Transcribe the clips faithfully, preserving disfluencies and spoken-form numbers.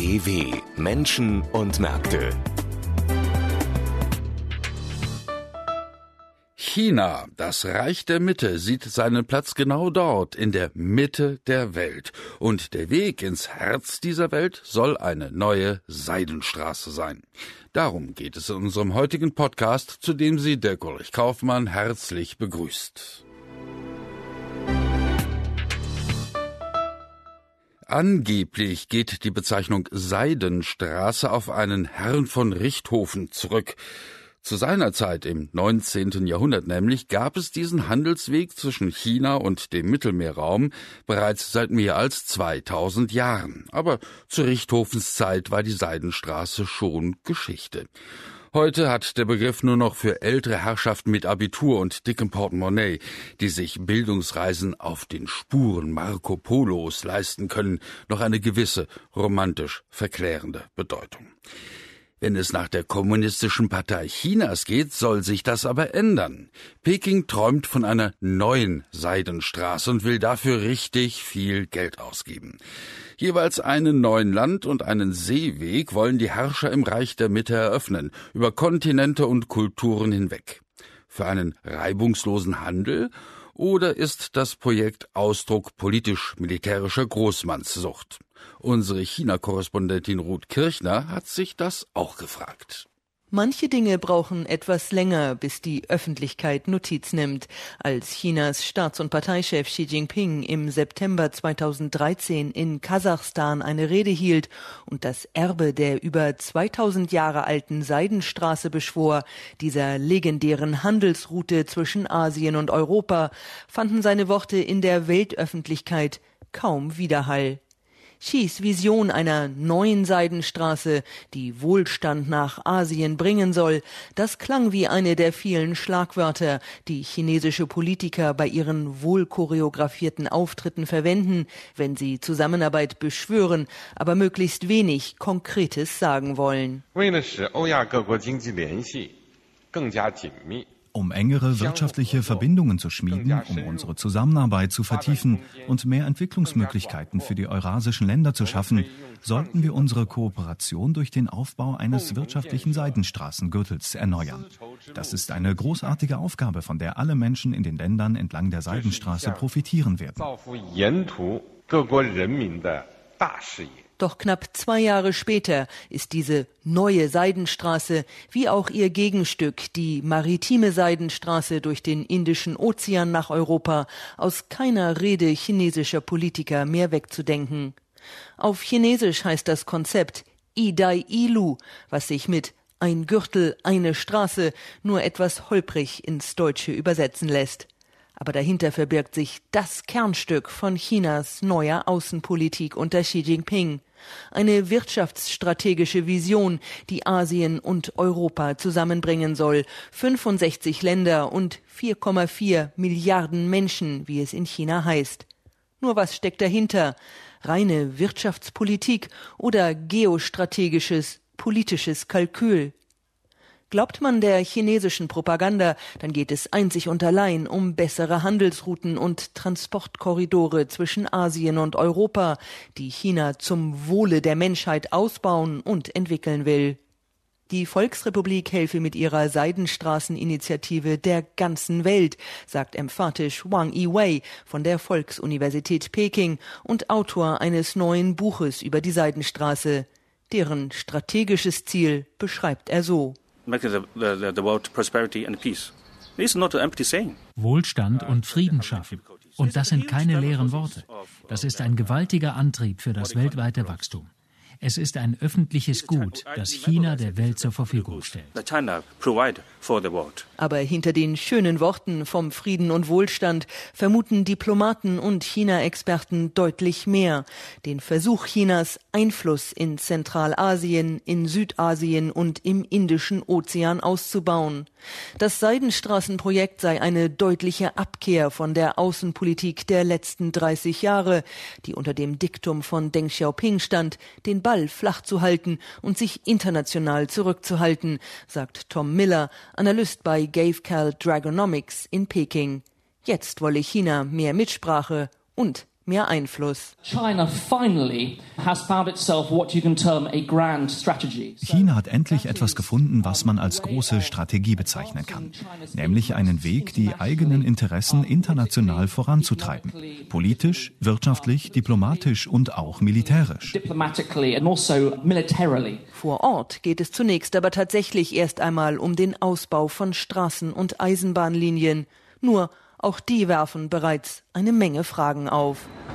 D W Menschen und Märkte. China, das Reich der Mitte, sieht seinen Platz genau dort, in der Mitte der Welt. Und der Weg ins Herz dieser Welt soll eine neue Seidenstraße sein. Darum geht es in unserem heutigen Podcast, zu dem Sie Dirk Ulrich Kaufmann herzlich begrüßt. Angeblich geht die Bezeichnung Seidenstraße auf einen Herrn von Richthofen zurück. Zu seiner Zeit im neunzehnten Jahrhundert nämlich gab es diesen Handelsweg zwischen China und dem Mittelmeerraum bereits seit mehr als zweitausend Jahren. Aber zu Richthofens Zeit war die Seidenstraße schon Geschichte. Heute hat der Begriff nur noch für ältere Herrschaften mit Abitur und dickem Portemonnaie, die sich Bildungsreisen auf den Spuren Marco Polos leisten können, noch eine gewisse romantisch verklärende Bedeutung. Wenn es nach der Kommunistischen Partei Chinas geht, soll sich das aber ändern. Peking träumt von einer neuen Seidenstraße und will dafür richtig viel Geld ausgeben. Jeweils einen neuen Land- und einen Seeweg wollen die Herrscher im Reich der Mitte eröffnen, über Kontinente und Kulturen hinweg. Für einen reibungslosen Handel? Oder ist das Projekt Ausdruck politisch-militärischer Großmannssucht? Unsere China-Korrespondentin Ruth Kirchner hat sich das auch gefragt. Manche Dinge brauchen etwas länger, bis die Öffentlichkeit Notiz nimmt. Als Chinas Staats- und Parteichef Xi Jinping im September zweitausenddreizehn in Kasachstan eine Rede hielt und das Erbe der über zweitausend Jahre alten Seidenstraße beschwor, dieser legendären Handelsroute zwischen Asien und Europa, fanden seine Worte in der Weltöffentlichkeit kaum Widerhall. Xis Vision einer neuen Seidenstraße, die Wohlstand nach Asien bringen soll, das klang wie eine der vielen Schlagwörter, die chinesische Politiker bei ihren wohl choreografierten Auftritten verwenden, wenn sie Zusammenarbeit beschwören, aber möglichst wenig Konkretes sagen wollen. Um engere wirtschaftliche Verbindungen zu schmieden, um unsere Zusammenarbeit zu vertiefen und mehr Entwicklungsmöglichkeiten für die eurasischen Länder zu schaffen, sollten wir unsere Kooperation durch den Aufbau eines wirtschaftlichen Seidenstraßengürtels erneuern. Das ist eine großartige Aufgabe, von der alle Menschen in den Ländern entlang der Seidenstraße profitieren werden. Doch knapp zwei Jahre später ist diese neue Seidenstraße, wie auch ihr Gegenstück, die maritime Seidenstraße durch den Indischen Ozean nach Europa, aus keiner Rede chinesischer Politiker mehr wegzudenken. Auf Chinesisch heißt das Konzept Idai Ilu, was sich mit ein Gürtel, eine Straße nur etwas holprig ins Deutsche übersetzen lässt. Aber dahinter verbirgt sich das Kernstück von Chinas neuer Außenpolitik unter Xi Jinping. Eine wirtschaftsstrategische Vision, die Asien und Europa zusammenbringen soll. fünfundsechzig Länder und vier Komma vier Milliarden Menschen, wie es in China heißt. Nur was steckt dahinter? Reine Wirtschaftspolitik oder geostrategisches, politisches Kalkül? Glaubt man der chinesischen Propaganda, dann geht es einzig und allein um bessere Handelsrouten und Transportkorridore zwischen Asien und Europa, die China zum Wohle der Menschheit ausbauen und entwickeln will. Die Volksrepublik helfe mit ihrer Seidenstraßeninitiative der ganzen Welt, sagt emphatisch Wang Yiwei von der Volksuniversität Peking und Autor eines neuen Buches über die Seidenstraße. Deren strategisches Ziel beschreibt er so. Wohlstand und Frieden schaffen. Und das sind keine leeren Worte. Das ist ein gewaltiger Antrieb für das weltweite Wachstum. Es ist ein öffentliches Gut, das China der Welt zur Verfügung stellt. Aber hinter den schönen Worten vom Frieden und Wohlstand vermuten Diplomaten und China-Experten deutlich mehr. Den Versuch Chinas, Einfluss in Zentralasien, in Südasien und im Indischen Ozean auszubauen. Das Seidenstraßenprojekt sei eine deutliche Abkehr von der Außenpolitik der letzten dreißig Jahre, die unter dem Diktum von Deng Xiaoping stand, den Ball flach zu halten und sich international zurückzuhalten, sagt Tom Miller, Analyst bei Gavekal Dragonomics in Peking. Jetzt wolle China mehr Mitsprache und mehr Einfluss. China hat endlich etwas gefunden, was man als große Strategie bezeichnen kann, nämlich einen Weg, die eigenen Interessen international voranzutreiben, politisch, wirtschaftlich, diplomatisch und auch militärisch. Vor Ort geht es zunächst aber tatsächlich erst einmal um den Ausbau von Straßen- und Eisenbahnlinien. Nur auch die werfen bereits eine Menge Fragen auf.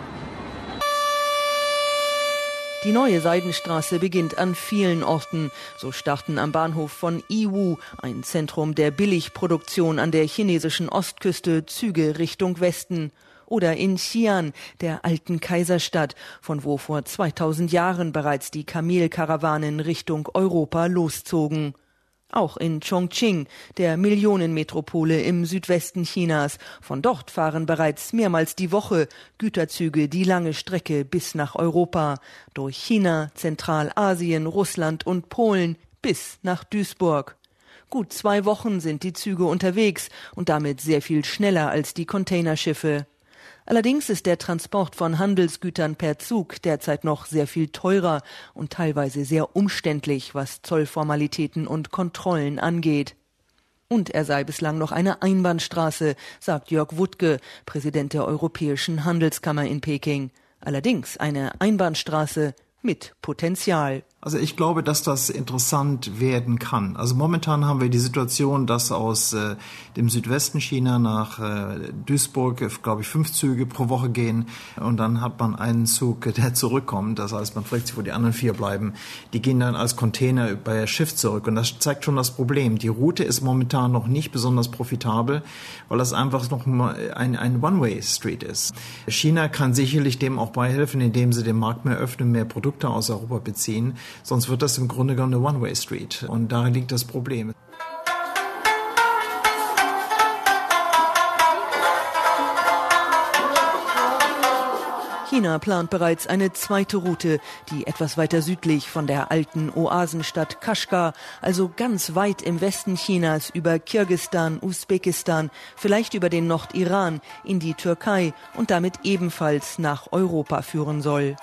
Die neue Seidenstraße beginnt an vielen Orten. So starten am Bahnhof von Yiwu, ein Zentrum der Billigproduktion an der chinesischen Ostküste, Züge Richtung Westen. Oder in Xi'an, der alten Kaiserstadt, von wo vor zweitausend Jahren bereits die Kamelkarawanen Richtung Europa loszogen. Auch in Chongqing, der Millionenmetropole im Südwesten Chinas. Von dort fahren bereits mehrmals die Woche Güterzüge die lange Strecke bis nach Europa. Durch China, Zentralasien, Russland und Polen bis nach Duisburg. Gut zwei Wochen sind die Züge unterwegs und damit sehr viel schneller als die Containerschiffe. Allerdings ist der Transport von Handelsgütern per Zug derzeit noch sehr viel teurer und teilweise sehr umständlich, was Zollformalitäten und Kontrollen angeht. Und er sei bislang noch eine Einbahnstraße, sagt Jörg Wuttke, Präsident der Europäischen Handelskammer in Peking. Allerdings eine Einbahnstraße mit Potenzial. Also ich glaube, dass das interessant werden kann. Also momentan haben wir die Situation, dass aus äh, dem Südwesten China nach äh, Duisburg, äh, glaube ich, fünf Züge pro Woche gehen und dann hat man einen Zug, der zurückkommt. Das heißt, man fragt sich, wo die anderen vier bleiben. Die gehen dann als Container bei Schiff zurück und das zeigt schon das Problem. Die Route ist momentan noch nicht besonders profitabel, weil das einfach noch ein, ein One-Way-Street ist. China kann sicherlich dem auch beihelfen, indem sie den Markt mehr öffnen, mehr Produkte aus Europa beziehen. Sonst wird das im Grunde genommen eine One-Way-Street. Und darin liegt das Problem. China plant bereits eine zweite Route, die etwas weiter südlich von der alten Oasenstadt Kashgar, also ganz weit im Westen Chinas über Kirgisistan, Usbekistan, vielleicht über den Nordiran in die Türkei und damit ebenfalls nach Europa führen soll.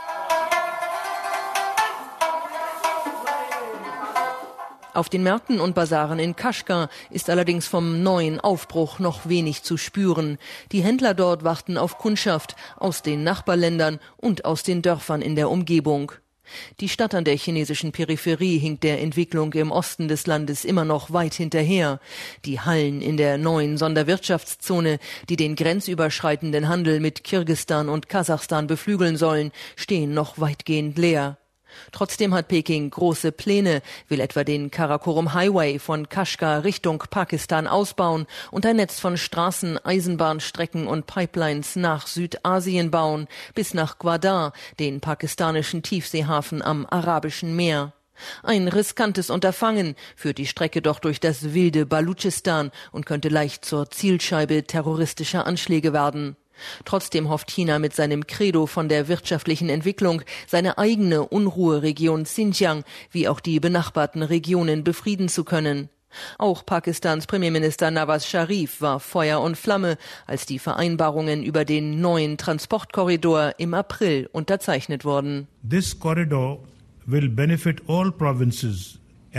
Auf den Märkten und Basaren in Kashgar ist allerdings vom neuen Aufbruch noch wenig zu spüren. Die Händler dort warten auf Kundschaft aus den Nachbarländern und aus den Dörfern in der Umgebung. Die Stadt an der chinesischen Peripherie hinkt der Entwicklung im Osten des Landes immer noch weit hinterher. Die Hallen in der neuen Sonderwirtschaftszone, die den grenzüberschreitenden Handel mit Kirgisistan und Kasachstan beflügeln sollen, stehen noch weitgehend leer. Trotzdem hat Peking große Pläne, will etwa den Karakorum Highway von Kashgar Richtung Pakistan ausbauen und ein Netz von Straßen, Eisenbahnstrecken und Pipelines nach Südasien bauen, bis nach Gwadar, den pakistanischen Tiefseehafen am Arabischen Meer. Ein riskantes Unterfangen, führt die Strecke doch durch das wilde Balutschistan und könnte leicht zur Zielscheibe terroristischer Anschläge werden. Trotzdem hofft China mit seinem Credo von der wirtschaftlichen Entwicklung, seine eigene Unruheregion Xinjiang wie auch die benachbarten Regionen befrieden zu können. Auch Pakistans Premierminister Nawaz Sharif war Feuer und Flamme, als die Vereinbarungen über den neuen Transportkorridor im April unterzeichnet wurden. This corridor will benefit all provinces.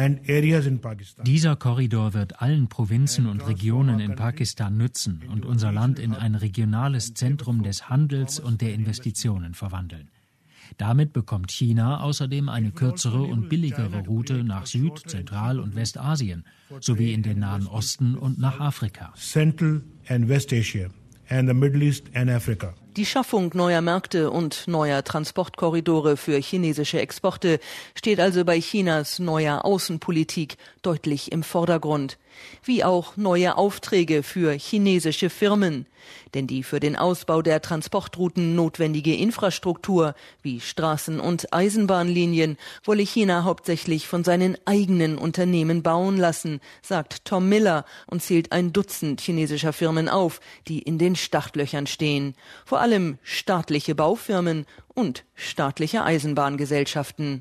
Dieser Korridor wird allen Provinzen und Regionen in Pakistan nützen und unser Land in ein regionales Zentrum des Handels und der Investitionen verwandeln. Damit bekommt China außerdem eine kürzere und billigere Route nach Süd-, Zentral- und Westasien sowie in den Nahen Osten und nach Afrika. Central and West Asia and the Middle East and Africa. Die Schaffung neuer Märkte und neuer Transportkorridore für chinesische Exporte steht also bei Chinas neuer Außenpolitik deutlich im Vordergrund. Wie auch neue Aufträge für chinesische Firmen. Denn die für den Ausbau der Transportrouten notwendige Infrastruktur wie Straßen- und Eisenbahnlinien wolle China hauptsächlich von seinen eigenen Unternehmen bauen lassen, sagt Tom Miller und zählt ein Dutzend chinesischer Firmen auf, die in den Startlöchern stehen. Vor allem staatliche Baufirmen und staatliche Eisenbahngesellschaften.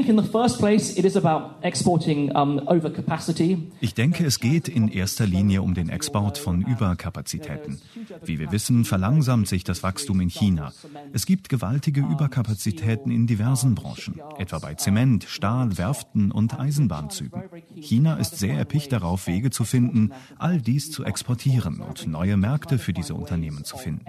Ich denke, es geht in erster Linie um den Export von Überkapazitäten. Wie wir wissen, verlangsamt sich das Wachstum in China. Es gibt gewaltige Überkapazitäten in diversen Branchen, etwa bei Zement, Stahl, Werften und Eisenbahnzügen. China ist sehr erpicht darauf, Wege zu finden, all dies zu exportieren und neue Märkte für diese Unternehmen zu finden.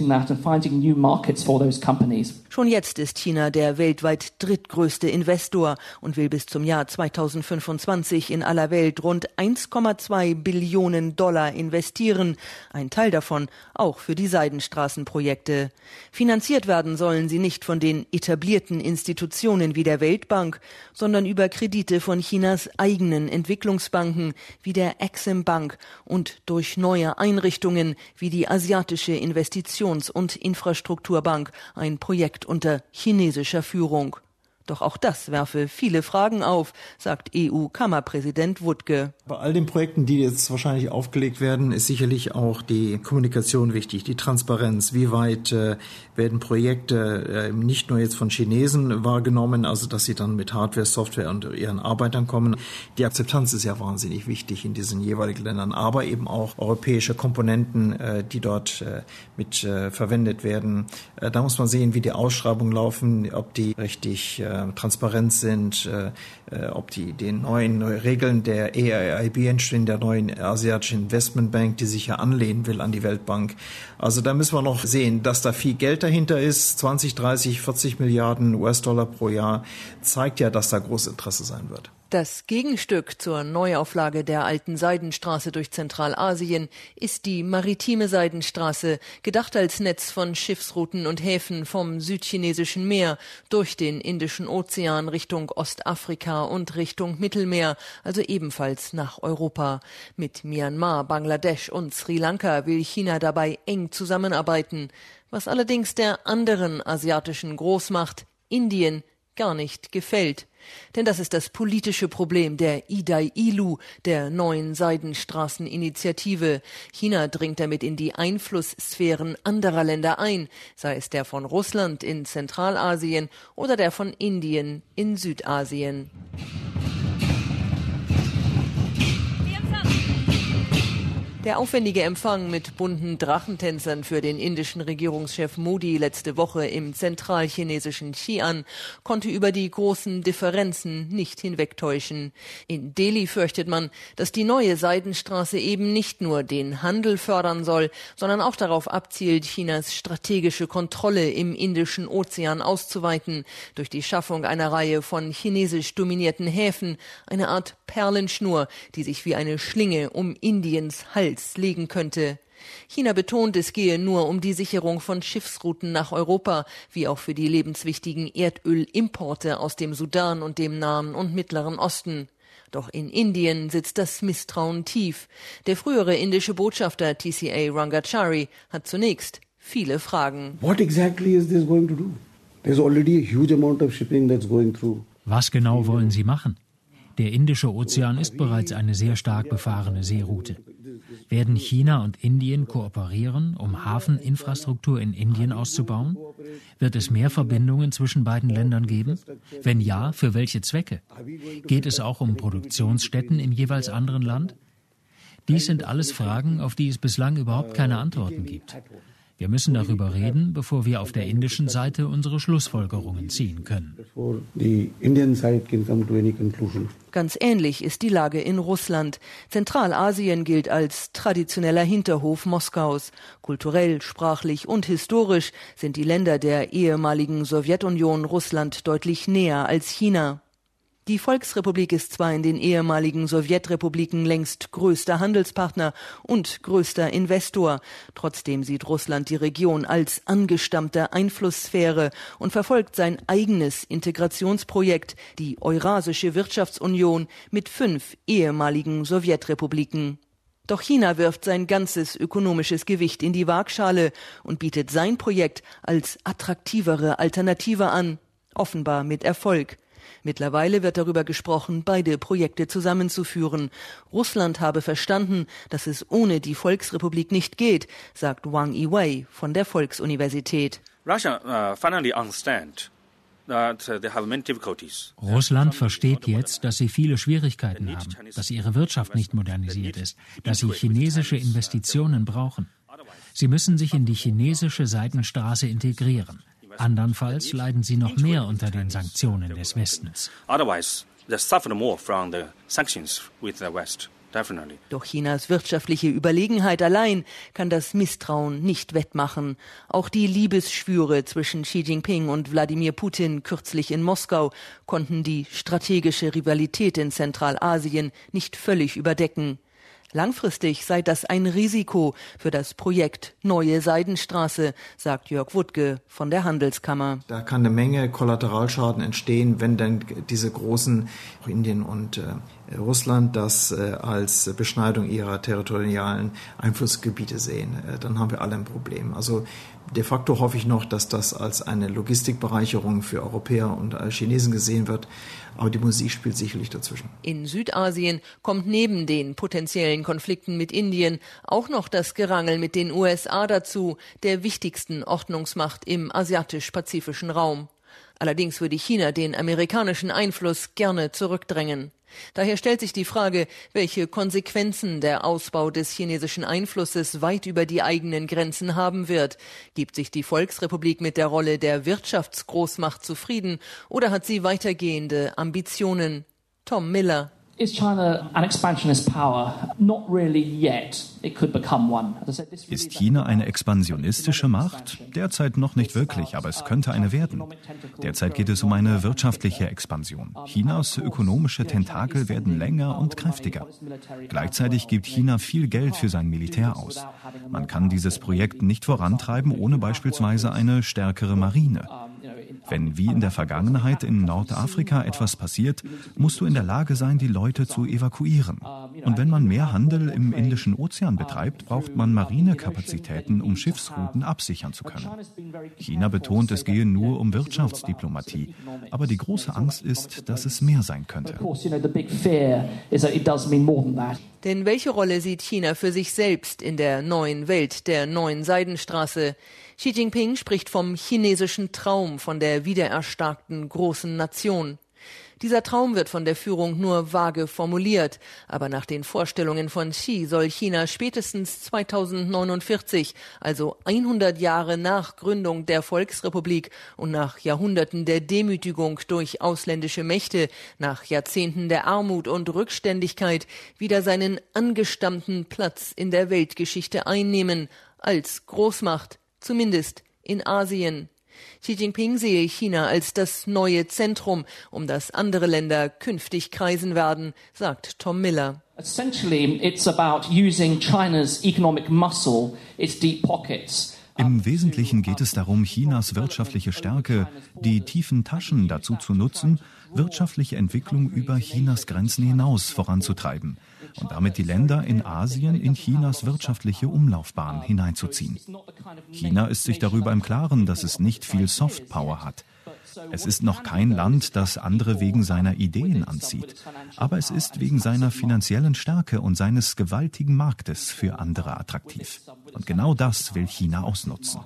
Schon jetzt ist China der weltweit drittgrößte Investor und will bis zum Jahr zweitausendfünfundzwanzig in aller Welt rund eins Komma zwei Billionen Dollar investieren. Ein Teil davon auch für die Seidenstraßenprojekte. Finanziert werden sollen sie nicht von den etablierten Institutionen wie der Weltbank, sondern über Kredite von Chinas eigenen Entwicklungsbanken wie der Exim Bank und durch neue Einrichtungen wie die Asiatische Investitions- und Infrastrukturbank, ein Projekt unter chinesischer Führung. Doch auch das werfe viele Fragen auf, sagt E U-Kammerpräsident Wuttke. Bei all den Projekten, die jetzt wahrscheinlich aufgelegt werden, ist sicherlich auch die Kommunikation wichtig, die Transparenz. Wie weit äh, werden Projekte äh, nicht nur jetzt von Chinesen wahrgenommen, also dass sie dann mit Hardware, Software und ihren Arbeitern kommen. Die Akzeptanz ist ja wahnsinnig wichtig in diesen jeweiligen Ländern, aber eben auch europäische Komponenten, äh, die dort äh, mit äh, verwendet werden. Äh, da muss man sehen, wie die Ausschreibungen laufen, ob die richtig äh, transparent sind, äh, ob die den neuen Regeln der A I B entstehen, der neuen Asiatischen Investmentbank, die sich ja anlehnen will an die Weltbank. Also da müssen wir noch sehen, dass da viel Geld dahinter ist. zwanzig, dreißig, vierzig Milliarden U S-Dollar pro Jahr zeigt ja, dass da großes Interesse sein wird. Das Gegenstück zur Neuauflage der alten Seidenstraße durch Zentralasien ist die maritime Seidenstraße, gedacht als Netz von Schiffsrouten und Häfen vom südchinesischen Meer durch den Indischen Ozean Richtung Ostafrika und Richtung Mittelmeer, also ebenfalls nach Europa. Mit Myanmar, Bangladesch und Sri Lanka will China dabei eng zusammenarbeiten, was allerdings der anderen asiatischen Großmacht, Indien, gar nicht gefällt. Denn das ist das politische Problem der Idai-Ilu, der neuen Seidenstraßeninitiative. China dringt damit in die Einflusssphären anderer Länder ein, sei es der von Russland in Zentralasien oder der von Indien in Südasien. Der aufwendige Empfang mit bunten Drachentänzern für den indischen Regierungschef Modi letzte Woche im zentralchinesischen Xi'an konnte über die großen Differenzen nicht hinwegtäuschen. In Delhi fürchtet man, dass die neue Seidenstraße eben nicht nur den Handel fördern soll, sondern auch darauf abzielt, Chinas strategische Kontrolle im Indischen Ozean auszuweiten, durch die Schaffung einer Reihe von chinesisch dominierten Häfen, eine Art Perlenschnur, die sich wie eine Schlinge um Indiens Hals legen könnte. China betont, es gehe nur um die Sicherung von Schiffsrouten nach Europa, wie auch für die lebenswichtigen Erdölimporte aus dem Sudan und dem Nahen und Mittleren Osten. Doch in Indien sitzt das Misstrauen tief. Der frühere indische Botschafter T C A Rangachari hat zunächst viele Fragen. What exactly is this going to do? There's already a huge amount of shipping that's going through. Was genau wollen Sie machen? Der Indische Ozean ist bereits eine sehr stark befahrene Seeroute. Werden China und Indien kooperieren, um Hafeninfrastruktur in Indien auszubauen? Wird es mehr Verbindungen zwischen beiden Ländern geben? Wenn ja, für welche Zwecke? Geht es auch um Produktionsstätten im jeweils anderen Land? Dies sind alles Fragen, auf die es bislang überhaupt keine Antworten gibt. Wir müssen darüber reden, bevor wir auf der indischen Seite unsere Schlussfolgerungen ziehen können. Ganz ähnlich ist die Lage in Russland. Zentralasien gilt als traditioneller Hinterhof Moskaus. Kulturell, sprachlich und historisch sind die Länder der ehemaligen Sowjetunion Russland deutlich näher als China. Die Volksrepublik ist zwar in den ehemaligen Sowjetrepubliken längst größter Handelspartner und größter Investor. Trotzdem sieht Russland die Region als angestammte Einflusssphäre und verfolgt sein eigenes Integrationsprojekt, die Eurasische Wirtschaftsunion mit fünf ehemaligen Sowjetrepubliken. Doch China wirft sein ganzes ökonomisches Gewicht in die Waagschale und bietet sein Projekt als attraktivere Alternative an, offenbar mit Erfolg. Mittlerweile wird darüber gesprochen, beide Projekte zusammenzuführen. Russland habe verstanden, dass es ohne die Volksrepublik nicht geht, sagt Wang Yiwei von der Volksuniversität. Russia uh, finally understand that uh, they have many difficulties. Russland versteht jetzt, dass sie viele Schwierigkeiten haben, dass ihre Wirtschaft nicht modernisiert ist, dass sie chinesische Investitionen brauchen. Sie müssen sich in die chinesische Seidenstraße integrieren. Andernfalls leiden sie noch mehr unter den Sanktionen des Westens. Otherwise, they suffer more from the sanctions with the West. Definitely. Doch Chinas wirtschaftliche Überlegenheit allein kann das Misstrauen nicht wettmachen. Auch die Liebesschwüre zwischen Xi Jinping und Wladimir Putin kürzlich in Moskau konnten die strategische Rivalität in Zentralasien nicht völlig überdecken. Langfristig sei das ein Risiko für das Projekt Neue Seidenstraße, sagt Jörg Wuttke von der Handelskammer. Da kann eine Menge Kollateralschaden entstehen, wenn dann diese großen Indien und äh, Russland das äh, als Beschneidung ihrer territorialen Einflussgebiete sehen. Äh, dann haben wir alle ein Problem. Also de facto hoffe ich noch, dass das als eine Logistikbereicherung für Europäer und Chinesen gesehen wird. Aber die Musik spielt sicherlich dazwischen. In Südasien kommt neben den potenziellen Konflikten mit Indien auch noch das Gerangel mit den U S A dazu, der wichtigsten Ordnungsmacht im asiatisch-pazifischen Raum. Allerdings würde China den amerikanischen Einfluss gerne zurückdrängen. Daher stellt sich die Frage, welche Konsequenzen der Ausbau des chinesischen Einflusses weit über die eigenen Grenzen haben wird. Gibt sich die Volksrepublik mit der Rolle der Wirtschaftsgroßmacht zufrieden oder hat sie weitergehende Ambitionen? Tom Miller. Is China an expansionist power? Not really yet. It could become one. Ist China eine expansionistische Macht? Derzeit noch nicht wirklich, aber es könnte eine werden. Derzeit geht es um eine wirtschaftliche Expansion. Chinas ökonomische Tentakel werden länger und kräftiger. Gleichzeitig gibt China viel Geld für sein Militär aus. Man kann dieses Projekt nicht vorantreiben, ohne beispielsweise eine stärkere Marine. Wenn wie in der Vergangenheit in Nordafrika etwas passiert, musst du in der Lage sein, die Leute zu evakuieren. Und wenn man mehr Handel im Indischen Ozean betreibt, braucht man Marinekapazitäten, um Schiffsrouten absichern zu können. China betont, es gehe nur um Wirtschaftsdiplomatie. Aber die große Angst ist, dass es mehr sein könnte. Denn welche Rolle sieht China für sich selbst in der neuen Welt, der neuen Seidenstraße? Xi Jinping spricht vom chinesischen Traum, von der wiedererstarkten großen Nation. Dieser Traum wird von der Führung nur vage formuliert, aber nach den Vorstellungen von Xi soll China spätestens zweitausendneunundvierzig, also hundert Jahre nach Gründung der Volksrepublik und nach Jahrhunderten der Demütigung durch ausländische Mächte, nach Jahrzehnten der Armut und Rückständigkeit, wieder seinen angestammten Platz in der Weltgeschichte einnehmen, als Großmacht, zumindest in Asien. Xi Jinping sehe China als das neue Zentrum, um das andere Länder künftig kreisen werden, sagt Tom Miller. Essentially, it's about using China's economic muscle, its deep pockets. Im Wesentlichen geht es darum, Chinas wirtschaftliche Stärke, die tiefen Taschen dazu zu nutzen, wirtschaftliche Entwicklung über Chinas Grenzen hinaus voranzutreiben und damit die Länder in Asien in Chinas wirtschaftliche Umlaufbahn hineinzuziehen. China ist sich darüber im Klaren, dass es nicht viel Softpower hat. Es ist noch kein Land, das andere wegen seiner Ideen anzieht. Aber es ist wegen seiner finanziellen Stärke und seines gewaltigen Marktes für andere attraktiv. Und genau das will China ausnutzen.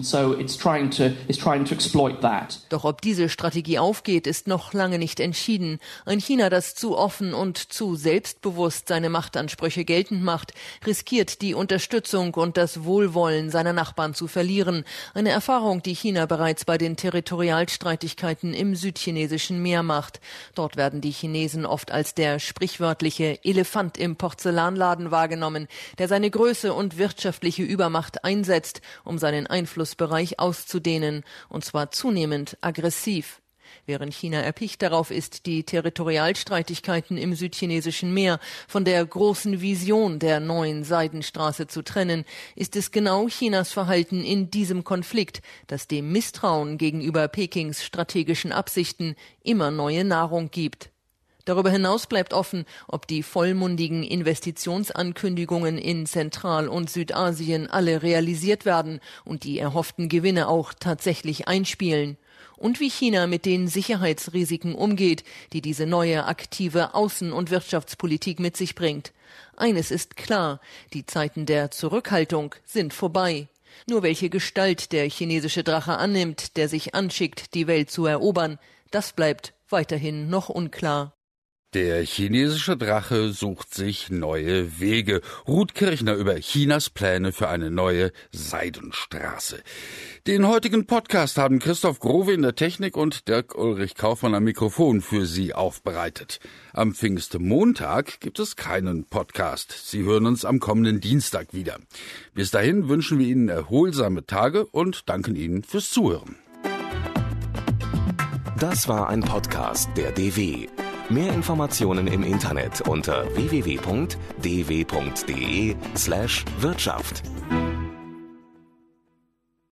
Doch ob diese Strategie aufgeht, ist noch lange nicht entschieden. Ein China, das zu offen und zu selbstbewusst seine Machtansprüche geltend macht, riskiert die Unterstützung und das Wohlwollen seiner Nachbarn zu verlieren. Eine Erfahrung, die China bereits bei den Territorialstreitigkeiten im südchinesischen Meer macht. Dort werden die Chinesen oft als der sprichwörtliche Elefant im Porzellanladen wahrgenommen, der seine Größe und wirtschaftliche Übermacht einsetzt, um seinen Einflussbereich auszudehnen, und zwar zunehmend aggressiv. Während China erpicht darauf ist, die Territorialstreitigkeiten im südchinesischen Meer von der großen Vision der neuen Seidenstraße zu trennen, ist es genau Chinas Verhalten in diesem Konflikt, das dem Misstrauen gegenüber Pekings strategischen Absichten immer neue Nahrung gibt. Darüber hinaus bleibt offen, ob die vollmundigen Investitionsankündigungen in Zentral- und Südasien alle realisiert werden und die erhofften Gewinne auch tatsächlich einspielen. Und wie China mit den Sicherheitsrisiken umgeht, die diese neue aktive Außen- und Wirtschaftspolitik mit sich bringt. Eines ist klar, die Zeiten der Zurückhaltung sind vorbei. Nur welche Gestalt der chinesische Drache annimmt, der sich anschickt, die Welt zu erobern, das bleibt weiterhin noch unklar. Der chinesische Drache sucht sich neue Wege. Ruth Kirchner über Chinas Pläne für eine neue Seidenstraße. Den heutigen Podcast haben Christoph Growe in der Technik und Dirk Ulrich Kaufmann am Mikrofon für Sie aufbereitet. Am Pfingstmontag gibt es keinen Podcast. Sie hören uns am kommenden Dienstag wieder. Bis dahin wünschen wir Ihnen erholsame Tage und danken Ihnen fürs Zuhören. Das war ein Podcast der D W. Mehr Informationen im Internet unter w w w punkt d w punkt d e slash Wirtschaft.